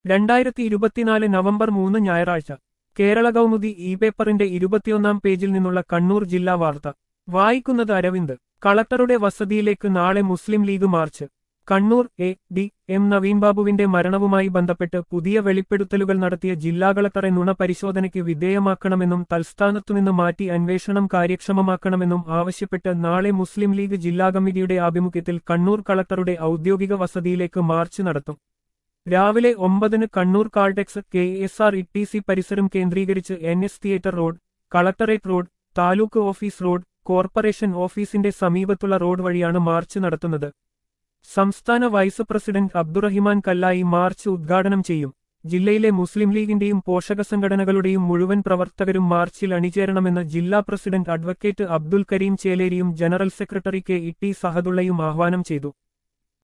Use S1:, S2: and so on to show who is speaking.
S1: 2024 November 3 ഞായറാഴ്ച Kerala Kaumudi E പേപ്പറിന്റെ 21-ാം പേജിൽ നിന്നുള്ള കണ്ണൂർ ജില്ലാ വാർത്ത വായിക്കുന്നത് അരവിന്ദ്. കളക്ടറുടെ വസതിയിലേക്ക് നാളെ Muslim League march. Kannur M Naveen ബാബുവിന്റെ മരണവുമായി ബന്ധപ്പെട്ട് പുതിയ വെളിപ്പെടുത്തലുകൾ നടത്തിയ ജില്ലാ കളക്ടറെ നുണ പരിശോധനയ്ക്ക് വിധേയമാക്കണമെന്നും തൽസ്ഥാനത്തുനിന്ന് മാറ്റി അന്വേഷണം കാര്യക്ഷമമാക്കണമെന്നും ആവശ്യപ്പെട്ട് നാളെ മുസ്ലിം ലീഗ് ജില്ലാ കമ്മിറ്റിയുടെ ആഭിമുഖ്യത്തിൽ കണ്ണൂർ കളക്ടറുടെ ഔദ്യോഗിക വസതിയിലേക്ക് മാർച്ച് നടത്തും. രാവിലെ 9-ന് കണ്ണൂർ കാൾടെക്സ് KSRTC പരിസരം കേന്ദ്രീകരിച്ച് NS theatre road, collectorate road, taluk office road, corporation ഓഫീസിന്റെ സമീപത്തുള്ള റോഡ് വഴിയാണ് മാർച്ച് നടത്തുന്നത്. സംസ്ഥാന vice president Abdurahiman Kallayi march ഉദ്ഘാടനം ചെയ്യും. ജില്ലയിലെ മുസ്ലിം ലീഗിന്റെയും പോഷക സംഘടനകളുടെയും മുഴുവൻ പ്രവർത്തകരും മാർച്ചിൽ അണിചേരണമെന്ന് ജില്ലാ പ്രസിഡന്റ് അഡ്വക്കേറ്റ് അബ്ദുൽ കരീം ചേലേരിയും ജനറൽ സെക്രട്ടറി KT സഹദുള്ളയും ആഹ്വാനം ചെയ്തു.